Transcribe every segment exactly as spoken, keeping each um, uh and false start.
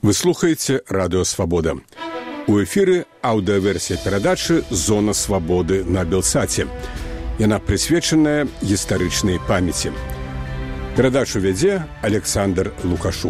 Вы слухаеце радыё Свабода. У эфіры аўдыаверсія перадачы «Зона свабоды» на Белсаце. Яна прысвечаная гістарычнай памяці. Перадачу вядзе Александр Лукашук.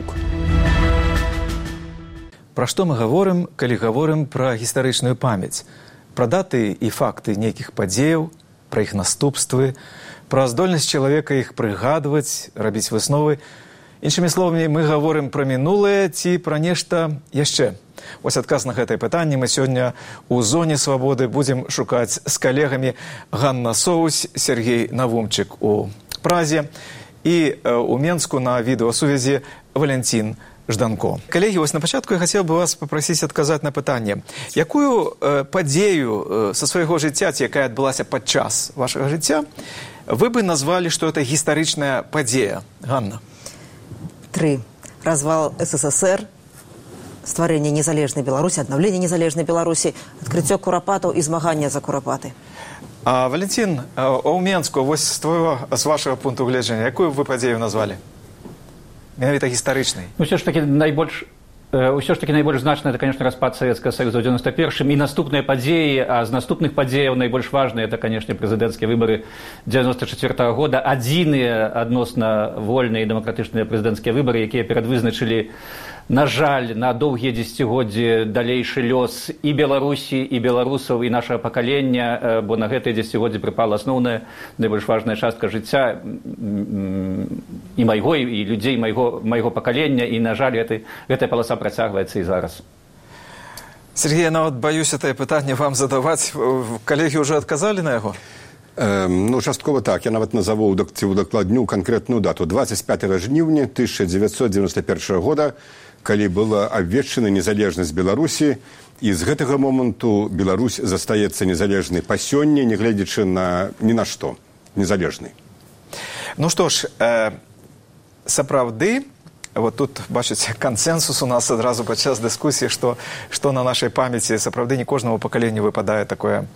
Пра што мы гаворым, калі гаворым пра гістарычную памяць? Пра даты і факты нейкіх падзеяў, пра іх наступствы, пра здольнасць чалавека іх прыгадваць, рабіць высновы. Іншымі словамі, мы гаворым пра мінулае ці пра нешта яшчэ. Вось адказ на гэтае пытанне мы сёння ў зоне свабоды будзем шукаць з калегамі. Ганна Соусь, Сергей Навумчык у Празе і у Менску на відэасувязі Валентин Жданко. Коллеги, вось на пачатку я хотел бы вас попросить отказать на пытанне. Якую э, падзею э, со свайго жыцця, ці якая адбылася падчас вашага жыцця, вы бы назвали, что это гістарычная падзея? Ганна. Три. Развал СССР, стварэнне незалежнай Беларусі, аднаўленне незалежнай Беларусі, адкрыццё курапатаў і змагання за курапаты. А, Валентин, а ў Менску, вось з твоего, з вашего пункту гледжання, якую вы падзею назвали? Менавіта гістарычнай. Ну, все ж таки найбольш ўсё ж таки найбольш значна это, конечно, распад Савецкага Саюза ў девяносто первом і наступныя падзеі, а з наступных падзеяў найбольш важныя это, конечно, прэзідэнцкія выбары девяносто четвёртого года, адзіныя адносна вольныя і дэмакратычныя прэзідэнцкія выбары, якія перадвызначылі, на жаль, на доўгія дзесяцігоддзі далейшы лёс і Беларусі, і беларусаў, і нашага пакалення, бо на гэтыя дзесяцігоддзі прыпала асноўная, найбольш важная частка жыцця і майго, і людзей майго, майго пакалення, і, на жаль, гэтай, гэтая паласа працягваецца і зараз. Сергей, я нават баюсь это пытанне вам задаваць. Калегі ўжо адказалі на яго? Эм, ну, часткова так. Я нават назову ці удакладню канкрэтную дату. двадцать пятого жніўня тысяча девятьсот девяносто первого года, калі была абвешчана незалежнасць Беларусі, і з гэтага моманту Беларусь застаецца незалежнай па сёння, не гледзячы на ні на што, незалежнай. Ну што ж, э, сапраўды, вот тут, бачыце, кансенсус у нас адразу падчас дыскусіі, што, што на нашай памяці сапраўды не кожнаму пакаленню выпадае такое,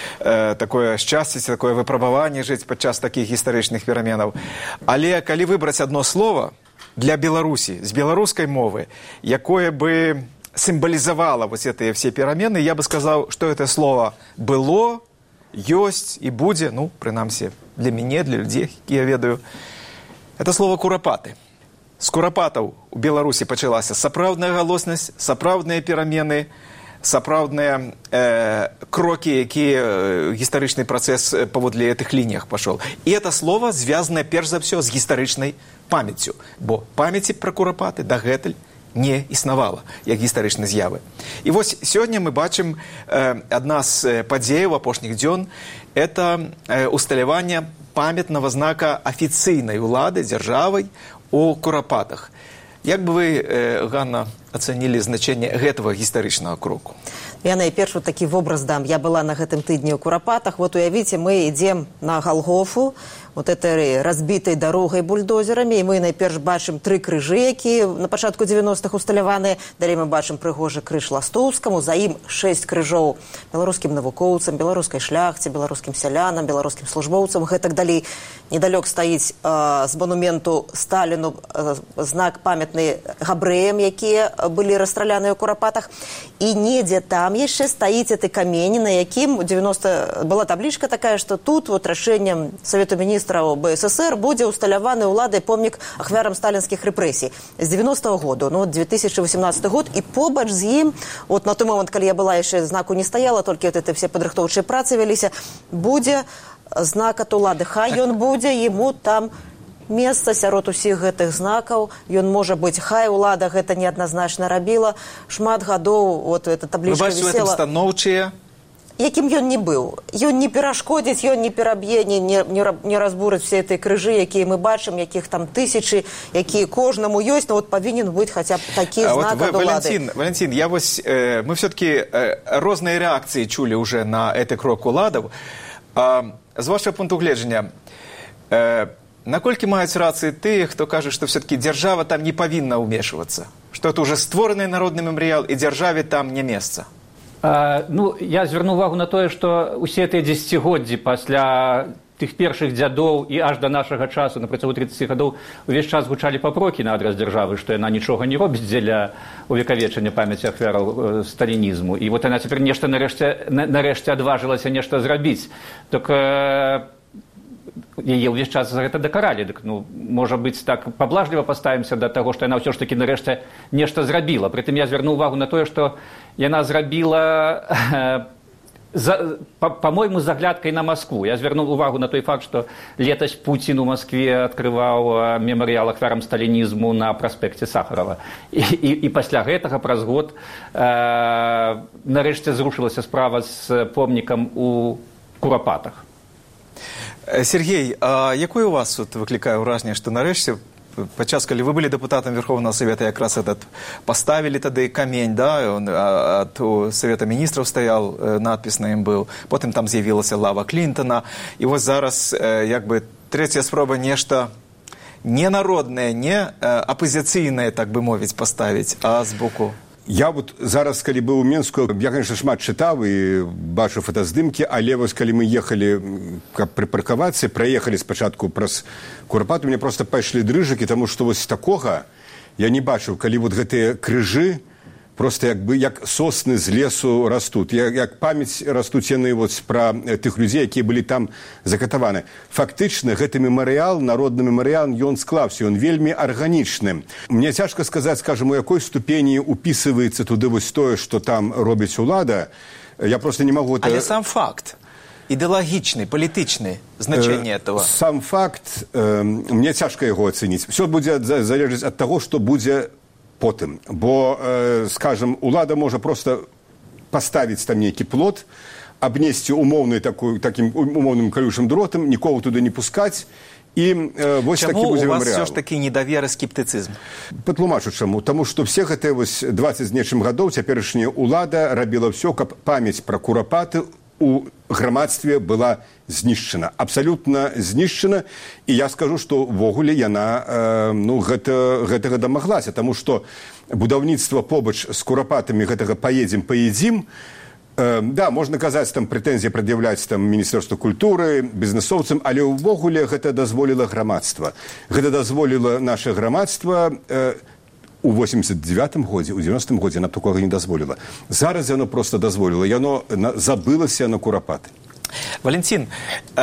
э, такое шчасце, такое выпрабаванне жыць падчас такіх гістарычных пераменаў. Але калі выбраць одно слово для Беларусі, з беларускай мовы, якое бы сімвалізавала вот гэтыя все перамены, я бы сказаў, што это слово было, ёсць і будзе, ну, прынамсі, для мяне, для людзей, які я ведаю, это слово курапаты. З курапатаў у Беларусі пачалася сапраўдная галоснасць, сапраўдныя перамены, сапраўдныя э, крокі, якія э, гістарычны працэс паводле гэтых лініях пашоў. І это слово звязанае перш за ўсё з гістарычнай памяццю, бо памяці пра курапаты дагэтуль не існавала, як гістарычнай з'явы. І вось сёння мы бачым э, адна з падзеяў апошніх дзён – это э, усталяванне памятнага знака афіцыйнай улады дзяржавай у курапатах. Як бы вы, э, Ганна, ацанілі значэнне гэтага гістарычнага кроку? Я найперш вот такі вобраз дам. Я была на гэтым тыдні ў курапатах. Вот уявіце, мы ідзем на Галгофу, вот этой разбітай дарогай бульдозерамі, і мы найперш бачым тры крыжы, якія на пачатку девяностых усталяваныя. Далей мы бачым прыгожы крыж Ластоўскаму, за ім шэсць крыжоў беларускім навукоўцам, беларускай шляхце, беларускім сялянам, беларускім службоўцам, гэтак далей. Недалёк стаіць э, з монументу Сталіну э, знак памятны габрэям, якія былі расстраляныя ў курапатах. І недзе там яшчэ стаіць гэты камень, на якім у девяносто была таблічка такая, што тут вот рашэннем Савету міністраў БССР будзе усталяваны ўладай помнік ахвярам сталінскіх рэпрэсій з девяностого года, ну, две тысячи восемнадцатый год, і побач з ім, вот на той момент, калі я была, яшчэ знаку не стаяла, толькі вот это все падрыхтоўчыя працы вяліся, будзе знак ад улады. Хай ён будзе, яму там месца сярод усіх гэтых знакаў, ён можа быць, хай улада гэта неадназначна рабіла, шмат гадоў, вот эта таблічка вісела. Вы бачыце, у гэтым станоўчыя? Якім ён не быў. Ён не перашкодзіць, ён не пераб'е, не, не, не разбурыць все этой крыжы, якія мы бачым, якіх там тысячы, якія кожнаму ёсць, но вот павінен быць хаця б такі а знак вот, ад улады. Валентин, Валентин, я вось, э, мы все-таки э, розныя рэакцыі чулі уже на гэты крок уладаў. Э, з вашего пункту гледжання, э, наколькі маюць рацыі тыя, хто кажа, што все-таки дзяржава там не павінна ўмешвацца, што это уже створаны народны мемарыял, і дзяржаве там не месца? А, ну, я звярну увагу на тое, што усе тыя дзесяцігоддзі пасля тых першых дзядоў і аж да нашага часу на працягу тридцати гадоў увесь час гучалі папрокі на адрас дзяржавы, што яна нічога не робіць дзеля увекавечання памяці ахвяраў сталінізму. І вот яна цяпер нешта нарэшце, нарэшце адважылася нешта зрабіць. Так яе ўвесь час за гэта дакаралі. Дык, ну, можа быць, так паблажліва паставімся да таго, што яна ўсё ж такі нарэшце нешта зрабіла. Прытым я звярну ўвагу на тое, што яна зрабіла За, по, по-моему, з аглядкай на Москву. Я звярнуў увагу на той факт, што летась Пуцін у Москве адкрываў мемарыял ахвярам сталінізму на праспекце Сахарова. І, і, і пасля гэтага праз год э, нарэшце зрушылася справа з помнікам у Курапатах. Сергей, а якое у вас тут выклікае ўражанне, што нарэшце падчас, калі вы былі дэпутатам Верховного Совета, якраз этот поставілі тады камень, да, он ад Совета Міністраў стаял, надпіс на ім быў, потым там з'явілася лава Клінтона, і вось зараз як бы трэцяя спроба нешта не народнае, не апазіцыйнае, так бы мовіць, паставіць, а з боку. Я вот зараз, калі быў у Менску, я, конечно, шмат чытаў і бачу фотаздымкі, але вось калі мы ехалі, каб прыпаркавацца, праехалі спачатку праз Курапату, мне просто пайшлі дрыжыкі, таму што вось такога я не бачыў, калі вот гэтыя крыжы просто як бы як сосны з лесу растуць, як, як памяць растуць яны вот пра тых людзей, якія былі там закатаваны. Фактычна гэты мемарыял, народны мемарыял, ён склаўся, ён вельмі арганічны. Мне цяжка сказаць, скажем, у якой ступені упісываецца туды вось тое, што там робіць улада. Я просто не магу... Але сам факт, ідэалагічны, палітычны значэнне этого. Сам факт, э, мне цяжка яго ацэніць. Все будзе залежаць ад таго, што будзе потым. Бо, э, скажем, улада можа просто паставіць там нейкі плот, абнесці умоўны такой, таким умоўным калючым дротам, нікого туды не пускаць, і э, вось такі будзе мемарыял. Чаму у вас все ж такі недавер і скептыцызм? Патлумачу чаму. Таму што все гэтыя вось дваццаць з нечым гадоў цяперашняя улада рабіла ўсё, каб памяць пра Курапаты у грамадстве была знішчана, абсалютна знішчана, і я скажу, што ўвогуле яна э, ну, гэта, гэтага дамаглася, таму што будаўніцтва побач з Курапатамі гэтага паедзем, паедзім, э, да, можна казаць, там прэтэнзіі прад'яўляць там Міністэрству культуры, бізнесоўцам, але ўвогуле гэта дазволіла грамадства. Гэта дазволіла наше грамадства э, у восемьдесят девятым годзе, у девяностым годзе нам такога не дазволіла. Зараз яно просто дазволіла, яно забылася на Курапаты. Валентин, э,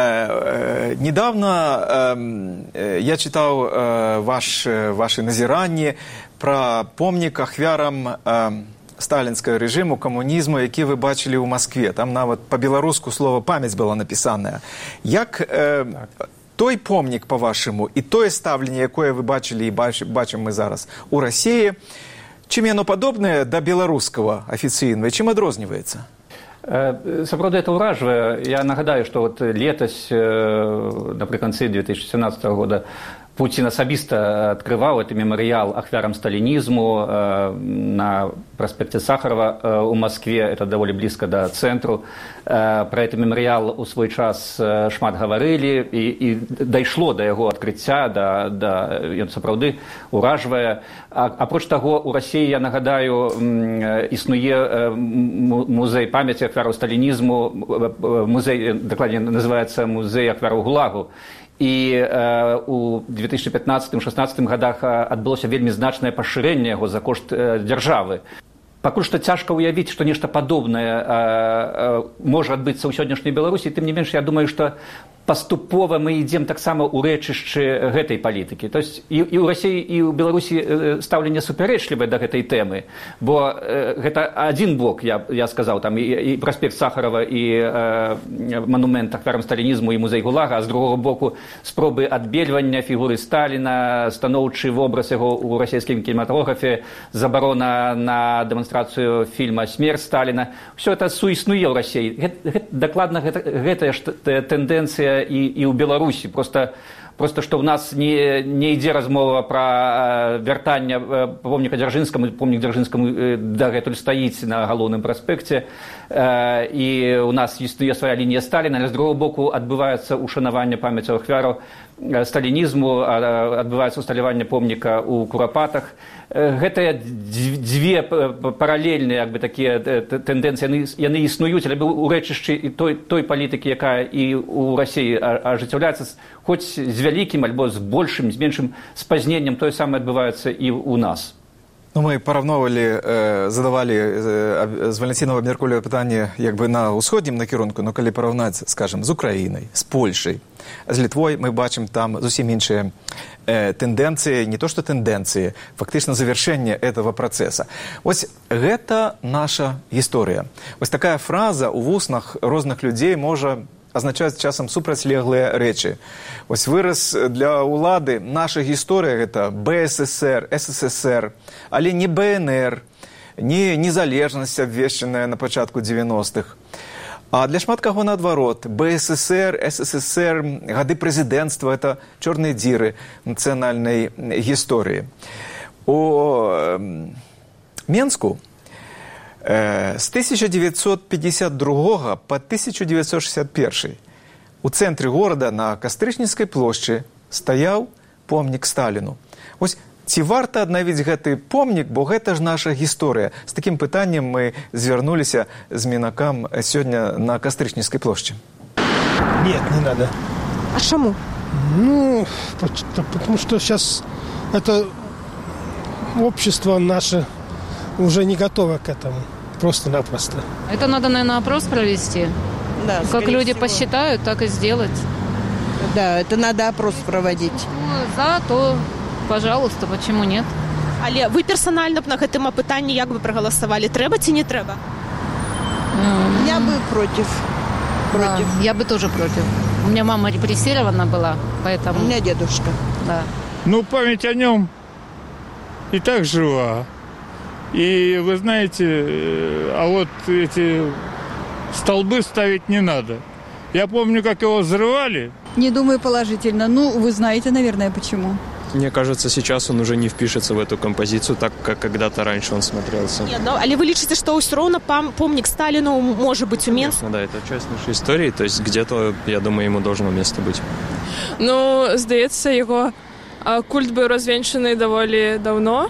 э, недавно э, я читал э, ваш, ваши назиранні про помнік ахвярам э, сталінскага режиму, камунізму, які вы бачили у Москве. Там нават по-беларуску слово «памяць» было написанное. Як э, той помнік, по-вашаму, і тое стаўленне, якое вы бачили і бачым мы зараз у России, чым яно падобнае да беларускага афіцыйнага, чым адрозніваецца? Сапраўды это ўражвае. Я нагадаю, што вот летась напрыканцы две тысячи семнадцатого года Путин асабіста открывал этот мемориал ахвярам сталинизму э, на проспекте Сахарова э, у Москве, это довольно близко до центру. Э, про этот мемориал у свой час э, шмат говорили, и, и дайшло до его открыцця, да, да, ён сапраўды уражвае. А, апроч таго, у России, я нагадаю, э, існуе э, музей памяти ахвяраў сталинизму, э, музей, докладнее называется музей ахвяраў ГУЛАГу. І э, у две тысячи пятнадцатым — шестнадцатым годах адбылося вельмі значнае пашырэнне яго за кошт э, дзяржавы. Пакуль што цяжка ўявіць, што нешта падобнае э, э, можа адбыцца ў сённяшняй Беларусі, тым не менш, я думаю, што паступова мы ідзем таксама ў рэчышчы гэтай палітыкі. То есть і, і ў Расіі, і ў Беларусі стаўленне супярэчлівае да гэтай тэмы, бо э, гэта адзін бок, я, я сказаў, там і, і праспект Сахарова, і э, манумент ахвярам сталінізму, і музей ГУЛАГа, а з другого боку спробы адбельвання фігуры Сталіна, станоўчы вобраз яго ў расійскім кінематографе, забарона на дэманстрацыю фільма «Смерць Сталіна». Все это суіснуе ў Расіі. Гэта, гэта, дакладна гэта, гэтая ж тэндэнцыя і, і ў Беларусі. Просто просто што ў нас не, не ідзе размова пра вяртанне помніка Дзяржынскаму, помнік Дзяржынскаму дагэтуль стаіць на галоўным праспекце, і ў нас існуе свая лінія Сталіна, але з другого боку адбываецца ушанаванне памяці ахвяраў сталінізму, адбываецца усталяванне помніка ў Курапатах. Гэтыя дзве паралельныя як бы, такія тэндэнцыі, яны, яны існуюць, але ў рэчышчы і той, той палітыкі, якая і ў Расіі ажыццяўляецца, хоць з вялікім альбо з большым, з меншым спазненнем, тое самае адбываецца і ў нас. Ну, мы параўноўвалі, э, задавалі э, з Валентинова Меркулева пытанне як бы на ўсходнім накірунку, но калі параўнаць, скажем, з Украінай, з Польшай, з Літвой, мы бачым там зусім іншыя э, тэндэнцыі, не то што тэндэнцыі, фактычна завяршэнне этого працэса. Вось гэта наша гісторыя. Вось такая фраза ў вуснах розных людзей можа азначаюць часам супрацьлеглыя рэчы. Вось выраз для ўлады наша гісторыя гэта Бэ Эс Эс Эр, Эс Эс Эс Эр, але не Бэ Эн Эр, не незалежнасць абвешчаная на пачатку дзевяностых. А для шмат каго наадварот, Бэ Эс Эс Эр, Эс Эс Эс Эр, гады прэзідэнцтва – это чорныя дзіры нацыянальнай гісторыі. У Менску з тысяча девятьсот пятьдесят другого по тысяча девятьсот шестьдесят первый у цэнтры горада на Кастрычніцкай плошчы стаяў помнік Сталіну. Вось ці варта аднавіць гэты помнік, бо гэта ж наша гісторыя. З такім пытаннем мы звярнуліся з мінакам сёння на Кастрычніцкай плошчы. Нет, не надо. А чему? Ну, потому что сейчас это общество наше уже не готово к этому. Просто-напросто. Это надо, наверное, опрос провести. Да, как люди всего. посчитают, так и сделать. Да, это надо опрос проводить. Ну, за, то, пожалуйста, почему нет? Але ви персонально б на гэтым апытанні як бы прагаласавалі? Трэба ці не трэба? Mm. Я бы против. Против. Да, я бы тоже против. У меня мама репрессирована была, поэтому... У меня дедушка. Да. Ну, память о нем и так жива. И вы знаете, а вот эти столбы ставить не надо. Я помню, как его взрывали. Не думаю положительно. Ну, вы знаете, наверное, почему. Мне кажется, сейчас он уже не впишется в эту композицию так, как когда-то раньше он смотрелся. Нет, ну, але вы лічыце, што ўсё роўна помнік Сталіну можа быць у Менску? Конечно, да, это часть нашей истории, то есть где-то, я думаю, ему должно место быть. Ну, здається, його культ був розвінчений доволі давно,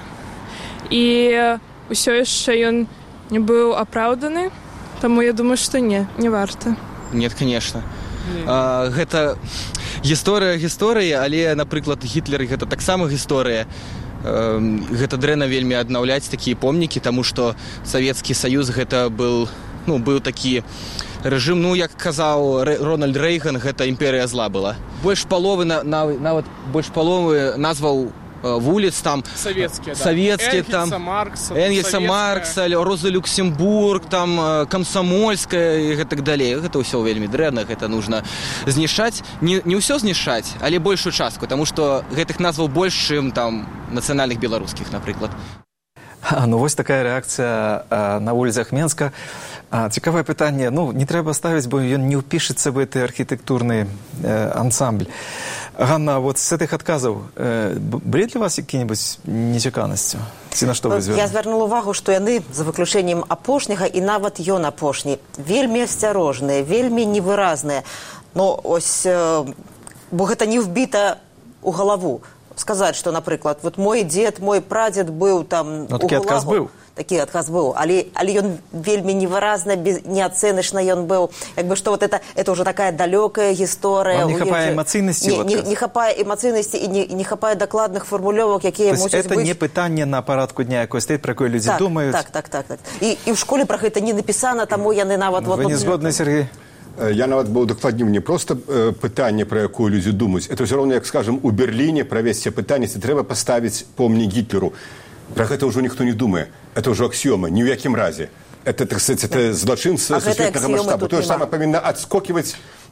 і усе ще він не був оправданий, тому я думаю, що ні, не варто. Нет, конечно. А, гэта гісторыя гісторыі, але, напрыклад, Гітлер гэта таксама гісторыя. А, гэта дрэнна вельмі аднаўляць такія помнікі, таму што Савецкі Саюз гэта был, ну, быў такі рэжым, ну, як казаў Рональд Рэйган, гэта імперыя зла была. Больш паловы, на, на, нават больш паловы назваў вуліц там советские, да. Советские, Энгельса, там Маркса, Энгельса, Маркса, Роза Люксембург, там Камсомольская и так далее. Это все вельмі дрэнна, гэта нужно знішаць. Не, не ўсё знішаць, але большую частку, потому что гэтых назваў больш, чым там нацыянальных беларускіх, напрыклад. А, ну, вось такая рэакцыя а, на вуліцах Менска. А, цікавае пытанне. Ну, не трэба ставіць, бо ён не ўпішыцца в гэты архітэктурны э, ансамбль. Ганна, вот с этих отказов э, были для вас какие-нибудь нечаканности? Ці на што вы звярнулі? Я звярнула увагу, што яны, за выключэннем апошняга, і нават ён апошні, вельмі асцярожныя, вельмі невыразныя. Но ось, э, бо гэта не вбіта ў галаву. Сказаць, што, напрыклад, вот мой дзед, мой прадзед быў там ну, у такі адказ быў. Такі адказ быў, але, але ён вельмі невыразна, неацэначна ён быў. Як бы, што вот это, это уже такая далёкая гісторыя. Вам не хапае эмацыйнасці? Не, не, не хапае эмацыйнасці і не, не хапае дакладных формулёвак, якія мусяць быць... То есть это не пытанне на парадку дня, якой стаіць, пра якое людзі так, думаюць? Так, так, так. так. І, і ў школе пра гэта не напісана, таму яны нават... Вы вот, не згодны, Сергей? Я нават быў дакладнім не проста э, пытанне, пра якую людзі думаюць. Это ўсё роўна, як, скажем, у Берліне правесці пытанне, ці трэба паставіць помнік Гітлеру. Пра гэта ўжо ніхто не думае. Это ўжо аксіёма, ні ў якім разе. Это, так сказать, это злачынца сусветнага маштабу. Тое ж самае павінна адскоківаць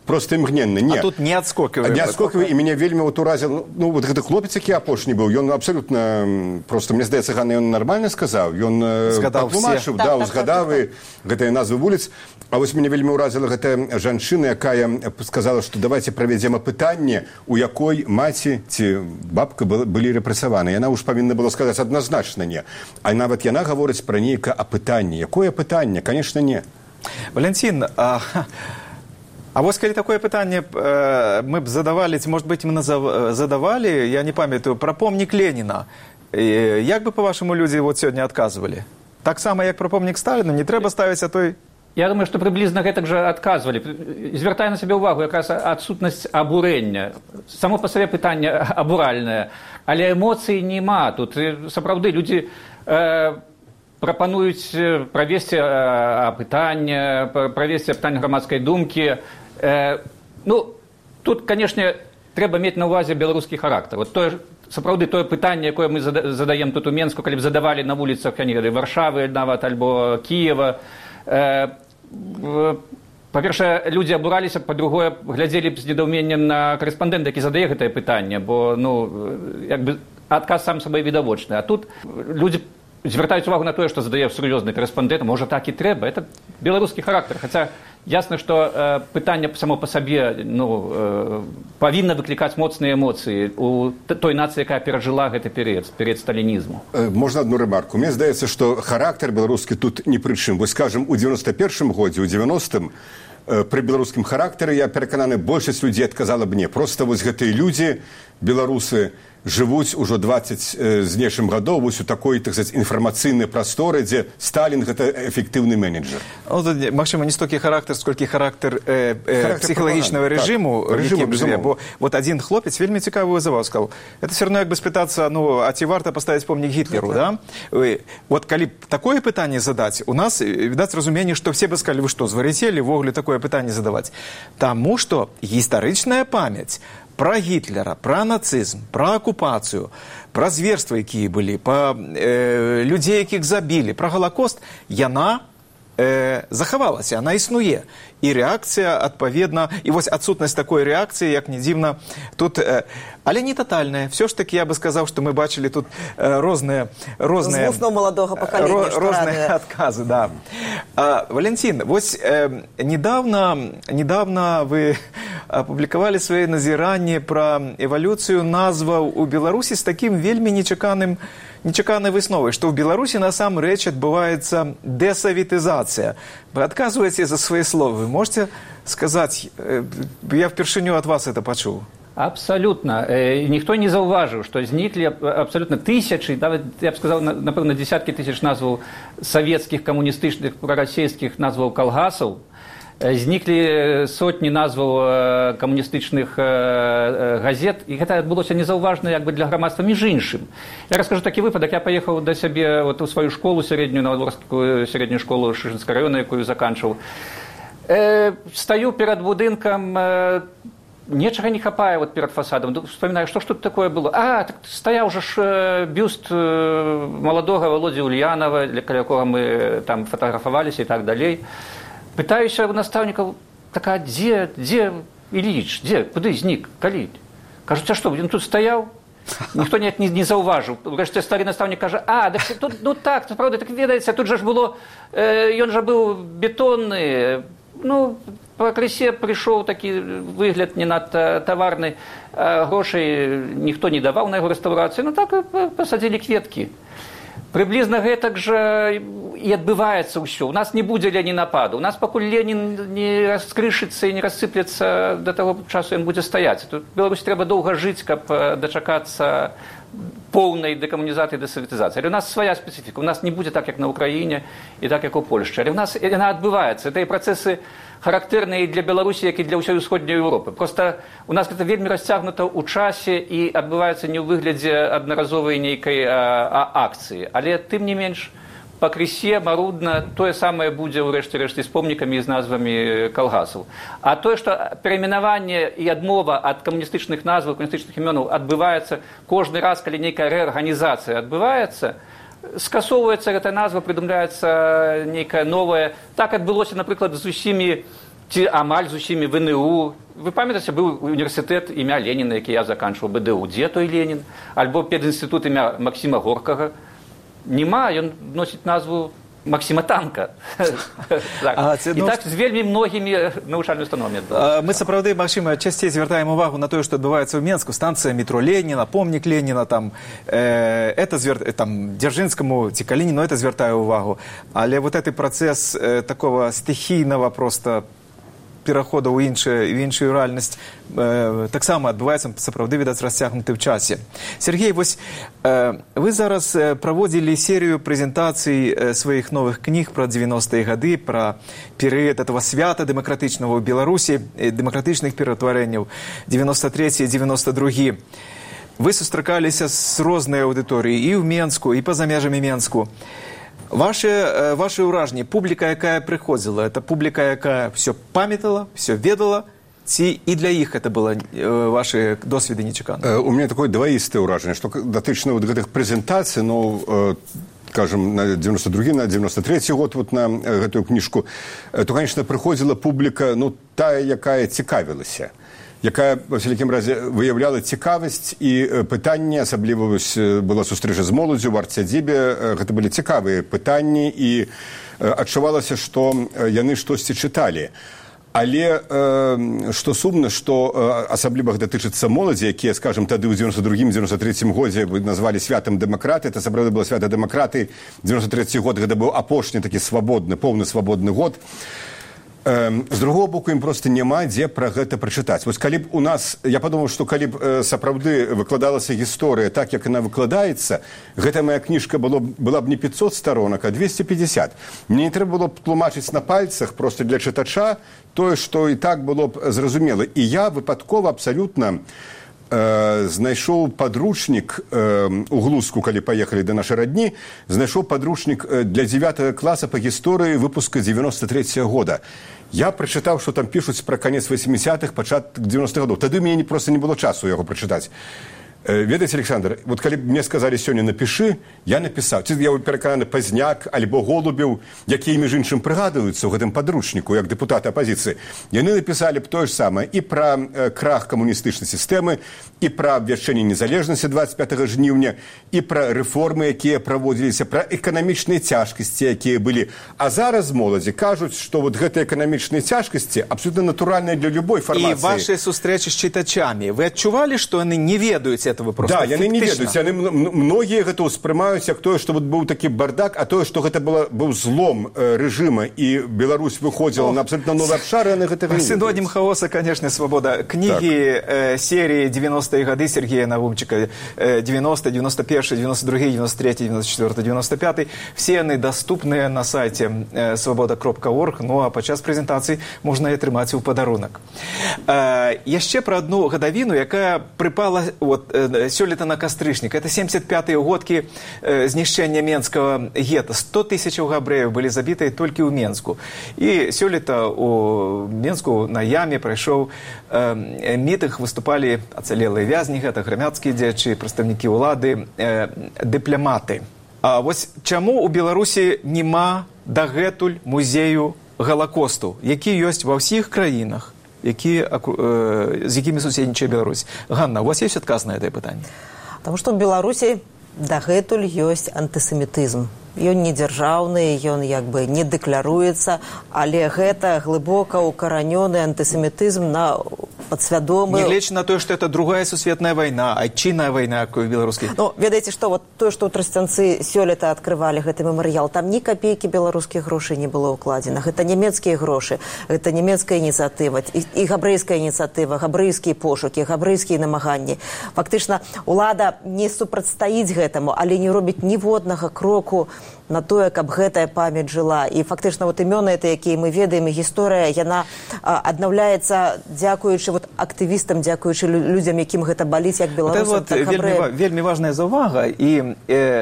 просто імгненна. Не. А тут не адскоквае. Не адскоквае, і мяне вельмі вот уразіл, ну, вот гэты хлопец, які апошні быў, ён абсолютно, просто, мне здаецца, Ганна, ён нармальна сказаў, ён патлумачыў, да, узгадаў і гэтыя назвы вуліц. А вось мяне вельмі уразіла гэтая жанчына, якая сказала, што давайте правядзем апытанне, у якой маці ці бабка былі рэпрэсаваны. Яна ўж павінна была сказаць адназначна не. А нават яна гаворыць пра нейкае апытанне. Якое апытанне? Конечно, не. Валентин, а, а вот коли такое питание э, мы б задавали, может быть, мы назав, задавали, я не памятаю, про помник Ленина. И, як бы, по-вашему, люди вот сегодня отказывали? Так само, як про помник Сталина, не треба ставить, а той... Я думаю, что приблизно гэтак же отказывали. Звяртаю на себе увагу, якраз адсутнасць абурэння. Само по себе пытанне абуральнае, але эмоцый нема. Тут сапраўды люди... Э, прапануюць правесці апытанне, правесці апытанне грамадскай думкі. Ну, тут, канешне, трэба мець на ўвазе беларускі характар. Вот тое, сапраўды, тое пытанне, якое мы задаем тут у Менску, калі б задавалі на вуліцах, я не ведаю, Варшавы нават, альбо Кіева. Па-першае, людзі абураліся, па-другое, глядзелі б з недаўменнем на корэспандэнта, які задае гэтае пытанне, бо, ну, як бы адказ сам сабой відавочны. А тут людзі звяртаюць увагу на тое, што задае сур'ёзны корэспандэнт, можа, так і трэба. Это беларускі характар. Хаця ясна, што э, пытанне само па сабе ну, э, павінна выклікаць моцныя эмоцыі у той нацыі, якая перажыла гэты перыяд, перыяд сталінізму. Э, можна адну ремарку. Мне здаецца, што характар беларускі тут не пры чым. Вось, скажам, у девяносто первом годзе, у девяностом э, пры беларускім характары, я перакананы, большасць людзей адказала б не. Просто вось гэтыя людзі, беларусы, жывуць ужо двадцать э, з нечым гадоў вось у такой, так сказать, інфармацыйнай прасторы, дзе Сталін гэта эфектыўны менеджер. Ну, магчыма, не столькі характар, сколькі характар, э, э, псіхалагічнага рэжыму, так, рэжыму, якім, бо вот один хлопец вельмі цікавую заяву сказал. Это все равно як бы спытацца, ну, а ці варта паставіць помнік Гітлеру, да? да? Вот калі такое пытанне задаць, у нас, відаць, разуменне, што все бы сказали, вы што, зварыцелі ввогуле такое пытанне задаваць? Таму што гістарычная памяць про Гітлера, про нацызм, про акупацыю, про зверства, якія былі, про э, людзей, якіх забілі, про Галакост, яна э, захавалася, яна існуе. І рэакцыя, адпаведна, і вось адсутнасць такой рэакцыі, як не дзіўна, тут, э, але не тотальная. Все ж таки, я бы сказаў, што мы бачылі тут э, розныя, розныя, маладога пакалення, ро, розныя адказы. Да. А, Валентин, вось э, недавно, недавно вы апублікавалі свае назіранні пра эвалюцыю назваў у Беларусі з такім вельмі нечаканым нечаканной высновой, что в Беларуси насамрэч адбываецца десоветизация. Вы отказываете за свои слова. Вы можете сказать, я впершыню от вас это пачуў? Абсолютно. Ніхто не заўважыў, што зніклі абсолютно тысячи, я б сказал, напэўна, десятки тысяч назваў савецкіх, камуністычных, прарасійскіх назваў калгасаў. Зніклі сотні назваў камуністычных газет, і гэта адбылося незаўважна як бы для грамадства між іншым. Я раскажу такі выпадак. Я паехаў да сябе вот, у сваю школу сярэднюю, Новадворскую сярэднюю школу Шышынскага раёна, якую заканчваў. Э, стаю перад будынкам, э, нечага не хапае вот перад фасадам. Вспоминаю, што ж тут такое было? А, так стаяў жа ж бюст э, маладога Володзі Ульянова, для якога мы там фатаграфаваліся і так далей. Пытаюся у настаўнікаў, так, а дзе, дзе Іліч, дзе, куды знік, калі? Кажуць, а што, ён тут стаяў? Ніхто не, не, не заўважыў. Урэшце стары настаўнік кажа, а, так, тут, ну так, правда, так ведаеце, тут жа ж было, э, ён жа быў бетонны, ну, пакрысе прыйшоў такі выгляд не надта таварны, а грошай ніхто не даваў на яго рэстаўрацыю, ну так пасадзілі кветкі. Прыблізна гэтак жа і адбываецца ўсё. У нас не будзе Ленінападу. У нас пакуль Ленін не раскрышыцца і не рассыплецца, да таго часу ён будзе стаяць. Тут Беларусі трэба доўга жыць, каб дачакацца поўнай дэкамунізацыі і дэсаветызацыі. Але у нас свая спецыфіка. У нас не будзе так, як на Ўкраіне і так, як у Польшчы. Але у нас яна адбываецца. Гэта і працэсы характэрныя для Беларусі, як і для ўсёй усходняй Еўропы. Проста у нас гэта вельмі расцягнута ў часе і адбываецца не ў выглядзе аднаразовай нейкай а, а, акцыі. Але тым не менш, пакрысе, марудна, тое самае будзе ўрэшце рэшце з помнікамі і з назвамі калгасаў. А тое, што перайменаванне і адмова ад камуністычных назваў, камуністычных імёнаў адбываецца кожны раз, калі нейкая рэарганізацыя адбываецца, скасоўваецца гэта назва, прыдумляецца нейкая новая. Так адбылося, напрыклад, з усімі ці амаль з усімі в эн і у. Вы памятаеце, быў універсітэт імя Леніна, які я заканчваў бэ дэ у. Дзе той Ленін? Альбо педінстытут імя Максіма Горкага. Нема, ён носіць назву Максима Танка. І так з вельмі многімі навучальнымі установамі. Мы сапраўды, Максим, часцей звяртаем увагу на тое, што адбываецца ў Менску. Станцыя метро Леніна, помнік Леніна, там, это там, Дзяржынскаму ці Калініну, это звяртаю увагу. Але вот этот працэс такого стихійнага просто перахода ў іншую рэальнасць э, таксама адбываецца, сапраўды, відаць, расцягнуты ў часе. Сергей, вось э, вы зараз праводзілі серыю прэзентацый э, сваіх новых кніг пра дзевяностыя гады, пра перыяд этого свята дэмакратычнага ў Беларусі, дэмакратычных пераўтварэнняў дзевяносто трэці і дзевяносто другі. Вы сустракаліся з рознай аўдыторыяй і ў Менску, і па-за межамі Менску. Ваши, ваши ўражанні, публіка, якая прыходзіла, это публіка, якая все памятала, все ведала, ці і для іх это было ваши досведы нечаканыя? У меня такое двоістае ўражанне, што датычна вот гэтых прэзентацый, ну, скажем, на девяносто другі, на девяносто трэці год вот на гэтую кніжку, то, конечно, прыходзіла публіка, ну, тая, якая цікавілася, якая, во всякім разе, выяўляла цікавасць і пытанні, асабліва была сустрэча з моладзю ў арцсядзібе, гэта былі цікавыя пытанні і адчувалася, што яны штосьці чыталі. Але э, што сумна, што э, асабліва гэта тычыцца моладзі, якія, скажем, тады ў девяносто другім девяносто трэцім годзе вы назвалі святам дэмакраты, это сапраўды было свята дэмакраты, девяносто трэці год гэта быў апошні такі свабодны, поўны свабодны год. З другого боку, ім просто няма дзе пра гэта прачытаць. Вось калі б у нас, я падумаў, што калі б сапраўды выкладалася гісторыя так, як яна выкладаецца, гэта моя кніжка было, была б не пятьсот сторонок, а двести пятьдесят. Мне не трэба было б тлумачыць на пальцах просто для чытача тое, што і так было б зразумела. І я выпадкова абсалютна э, знайшоў падручнік э, у Глузку, калі паехалі да нашай радні, знайшоў падручнік для дзевятага класа па гісторыі выпуска девяносто трэцяга года. Я прачытаў, што там пішуць пра канец восьмидесятых, пачатак девяностых гадоў. Тады мне просто не было часу яго прачытаць. Ведаеце, Александр, вот калі б мне сказалі сёння напішы, я напісаў. Ці я перакананы Пазняк альбо Голубеў, якія, між іншым, прыгадваюцца ў гэтым падручніку, як дэпутаты апазіцыі. Яны напісалі б тое ж самае і пра э, крах камуністычнай сістэмы, і пра абвяшчэнне незалежнасці двадцать пятага жніўня, і пра рэформы, якія праводзіліся, пра эканамічныя цяжкасці, якія былі. А зараз моладзі кажуць, што вот гэтыя эканамічныя цяжкасці абсолютно натуральныя для любой фармацыі. І вашыя сустрэчы з чытачамі, вы адчувалі, што яны не ведаюць этого просто? Да, яны не ведаюць. Яны, многія гэта ўспрымаюць як тое, што вот быў такі бардак, а тое, што гэта было, быў злом э, рэжыма, і Беларусь выходзіла на абсолютно новы абшар, яны гэтага не ведаюць. Синоним хаоса, конечно, свобода. Книги так. э, серии девяностые годы Сергея Навумчика, э, девяносто, девяносто один, девяносто два, девяносто три, девяносто четыре, девяносто пять, все они доступны на сайте э, свобода кропка орг, ну а падчас прэзентацыі можна і атрымаць у падарунак. Э, яшчэ пра адну гадавіну, якая прыпала вот, э, сёлета на кастрычнік. Это семьдесят пятые годкі э, знішчэння Менскага гета. сто тысяч габрэяў былі забітыя толькі ў Менску. І сёлета у Менску на яме прайшоў э, мітынг, выступалі ацалелыя вязні, гэта грамадскія дзеячы, прадстаўнікі ўлады, э, дыпламаты. А вось чаму ў Беларусі няма дагэтуль музею Галакосту, які ёсць ва ўсіх краінах, які, э, з якімі суседнічае Беларусь? Ганна, у вас есть адказ на гэтае пытанне? Таму што ў Беларусі дагэтуль ёсць антысемітызм. Ён не дзяржаўны, ён як бы не дэкляруецца, але гэта глыбока укаранёны антысемітызм на падсвядомы... Нягледзячы на тое, што это другая сусветная вайна, айчынная вайна, якую беларускі... Ну, ведаеце што, вот тое, што ў Трасцянцы сёлета адкрывалі гэты мемарыял, там ні капейкі беларускіх грошай не было ўкладзена. Гэта нямецкія грошы, гэта нямецкая ініцыятыва, і, і габрэйская ініцыятыва, габрэйскія пошукі, габрэйскія намаганні. Фактычна, улада не супрацьстаіць гэтаму, але не робіць ніводнага кроку на тое, каб гэтая памяць жыла. І фактычна вот імёны это, якія мы ведаем, і гісторыя, яна а, аднаўляецца дзякуючы вот актывістам, дзякуючы людзям, якім гэта баліць, як беларусам, вот так вельмі, вельмі важная заўвага. І э,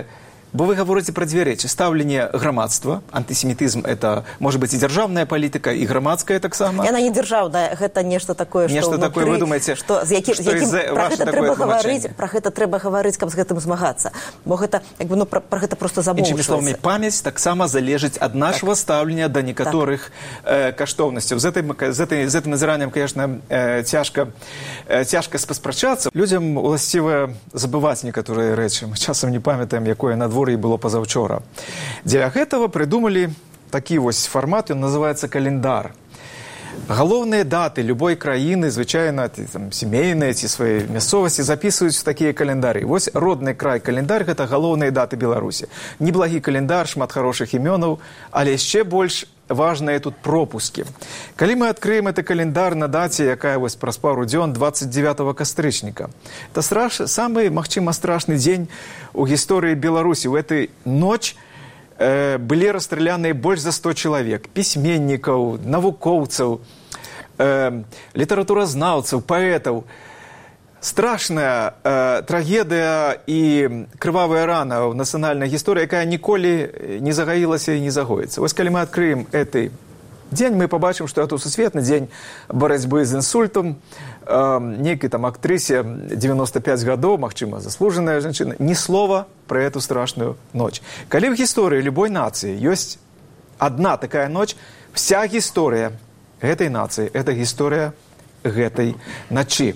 Бо вы говорите про две речи. Ставление громадства, антисемитизм – это, может быть, и державная политика, и громадская так само. И она не державная, это нечто такое, что нечто внутри, такое, вы думаете, что, з яким, что яким, из-за про ваше гэта такое трэба гаварыць, тлумачэнне? про гэта трэба гаварыць, каб з гэтым змагацца. Бо гэта, як бы, ну, про, про гэта просто замоўчваецца. Іншымі словамі, памяць таксама залежыць ад нашего так. стаўлення да некаторых так. э, каштоўнасцяў. З гэтым, з этой, з гэтым назіраннем, конечно, э, цяжка, э, цяжка паспрачацца. Людзям уласціва забываць некаторыя рэчы. Мы часам не памятаем, якое надвор'е было пазаўчора. Дзеля гэтага прыдумалі такі вось фармат, ён называецца календар. Галоўныя даты любой краіны, звычайна там, сямейныя ці свае мясцовасці, запісваюць такія календары. Вось родны край календар – гэта галоўныя даты Беларусі. Неблагі календар, шмат хорошых імёнаў, але яшчэ больш важныя тут пропускі. Калі мы адкрыем гэты календар на даце, якая вось праз пару дзён, двадцать девятого кастрычніка, это страш... самы, магчыма, страшны дзень у гісторыі Беларусі. У этой ноч э, былі расстраляныя больш за сто чалавек, пісьменнікаў, навукоўцаў, э, літаратуразнаўцаў, паэтаў. Страшная э, трагедыя і крывавая рана ў нацыянальнай гісторыі, якая ніколі не загаілася і не загоіцца. Вось калі мы адкрыем гэты дзень, мы пабачым, што это сусветны дзень барацьбы з інсультам. Э, нейкай там актрысе девяносто пять гадоў, магчыма, заслужаная жанчына, ні слова пра эту страшную ноч. Калі ў гісторыі любой нацыі ёсць адна такая ноч, вся гісторыя гэтай нацыі – это гісторыя гэтай начы.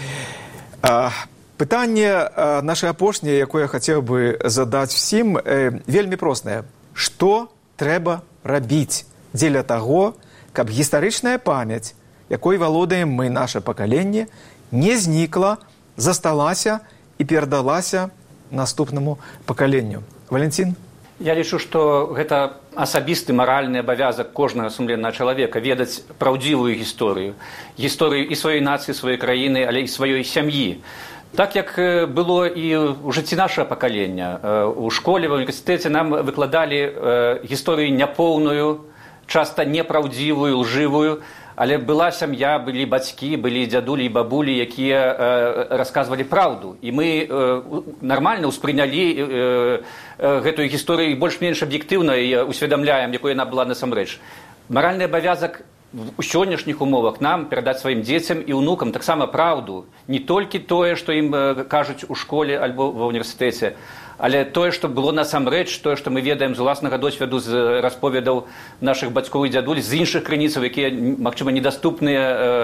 А, пытанне а, наше апошняе, якое я хацеў бы задаць всім, э, вельмі простае. Што трэба рабіць дзеля таго, каб гістарычная памяць, якой валодаем мы, наше пакаленне, не знікла, засталася і перадалася наступнаму пакаленню? Валентин? Я лічу, што гэта асабісты маральны абавязак кожнага сумленнага чалавека ведаць праўдзівую гісторыю. Гісторыю і сваёй нацыі, сваёй краіны, але і сваёй сям'і. Так, як было і ў жыцці нашага пакалення. У школе, ва універсітэце нам выкладалі гісторыю няпоўную, часта непраўдзівую, лжывую, але была сям'я, былі бацькі, былі дзядулі і бабулі, якія э, расказвалі праўду. І мы э, нармальна ўспрынялі э, э, гэтую гісторыю больш-менш аб'ектыўна і усведамляем, якой яна была насамрэч. Маральны абавязак у сённяшніх умовах нам перадаць сваім дзецям і ўнукам таксама праўду. Не толькі тое, што ім э, кажуць у школе альбо ва універсітэце, але тое, што было насамрэч, тое, што мы ведаем з уласнага досведу, з расповедаў нашых бацькоў і дзядуль, з іншых крыніцаў, якія, магчыма, недаступныя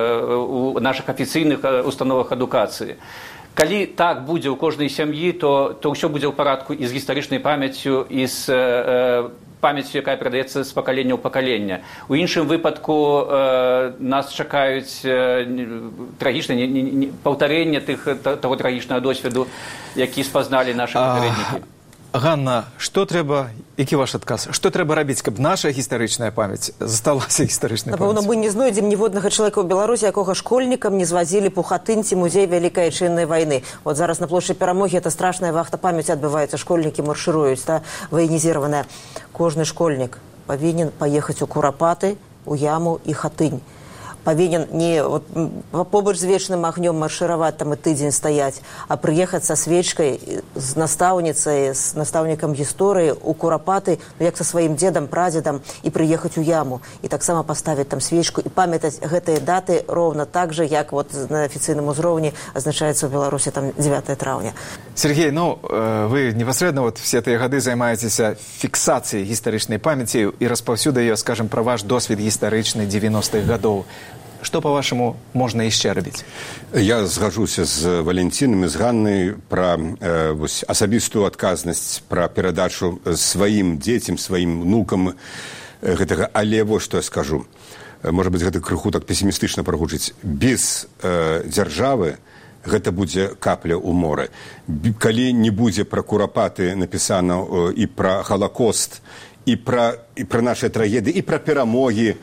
у нашых афіцыйных установах адукацыі. Калі так будзе ў кожнай сям'і, то, то ўсё будзе ў парадку і з гістарычнай памяццю, і з э, памяццю, якая перадаецца з пакалення ў пакалення. У іншым выпадку э, нас чакаюць э, трагічнае не, не, не, паўтарэнне тых, таго трагічнага досведу, які спазналі нашы папярэднікі. Ганна, што трэба, які ваш адказ? Што трэба рабіць, каб наша гістарычная памяць засталася гістарычнай памяццю? Напэўна, мы не знойдзем ніводнага чалавека ў Беларусі, якога школьнікам не звазілі у Хатынь ці музей Вялікай Айчыннай вайны. Вот зараз на плошчы Перамогі это страшная вахта памяці адбываецца, школьнікі маршыруюць, та, ваенізіраваная. Кожны школьнік павінен паехаць у Курапаты, у Яму і Хатынь. Павінен не вот, побач з вечным агнём маршыраваць там і тыдзень стаяць, а прыехаць са свечкай з настаўніцай, з настаўнікам гісторыі у Курапаты, ну, як са сваім дзедам, прадзедам, і прыехаць у Яму, і таксама паставіць там свечку і памятаць гэтыя даты роўна так жа, як вот на афіцыйным узроўні азначаецца ў Беларусі там дзевятое траўня. Сергей, ну, вы непасрэдна вот все тыя гады займаецеся фіксацыяй гістарычнай памяці і распаўсюды ее, скажем, пра ваш досвед гістарычны девяностых гадоў. Што, па-вашаму, можна яшчэ рабіць? Я згаджуся з Валентинам і з Ганнай пра э, вось, асабістую адказнасць, пра перадачу сваім дзецям, сваім внукам гэтага. Але вось што я скажу. Можа быць, гэта крыху так песімістычна прагучыць. Без э, дзяржавы гэта будзе капля ў моры. Калі не будзе пра Курапаты напісана э, і пра Халакост, і пра, і пра нашыя трагедыі, і пра перамогі,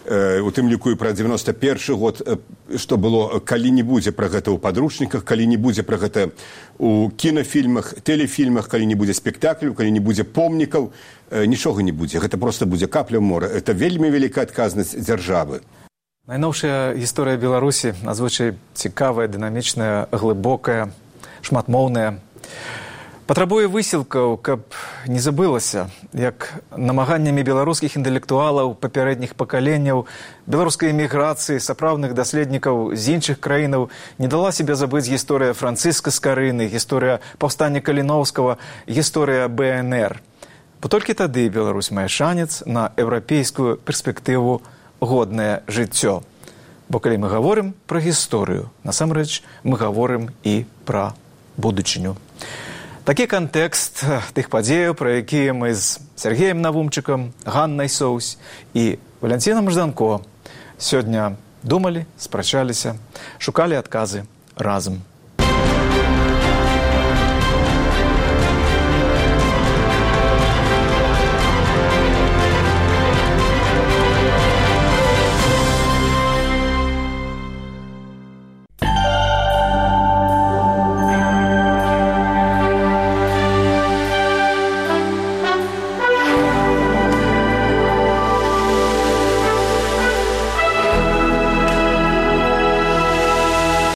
у тым ліку і пра девяносто першы год, што было, калі не будзе пра гэта ў падручніках, калі не будзе пра гэта ў кінафільмах, тэлефільмах, калі не будзе спектакляў, калі не будзе помнікаў, нічога не будзе. Гэта проста будзе капля ў мора. Это вельмі вялікая адказнасць дзяржавы. Найноўшая гісторыя Беларусі надзвычай цікавая, дынамічная, глыбокая, шматмоўная. Патрабуе высілкаў, каб не забылася, як намаганнямі беларускіх інтэлектуалаў папярэдніх пакаленняў, беларускай эміграцыі, сапраўдных даследнікаў з іншых краінаў не дала себе забыць гісторыя Францыска Скарыны, гісторыя паўстання Каліноўскага, гісторыя бэ эн эр. Бо толькі тады Беларусь мае шанец на еўрапейскую перспектыву годнае жыццё. Бо калі мы гаворым пра гісторыю, насамрэч мы гаворым і пра будучыню. Такі кантэкст тых падзеяў, пра якія мы з Сергеем Навумчыкам, Ганнай Соўсь і Валянцінам Жданко сёння думалі, спрачаліся, шукалі адказы разам.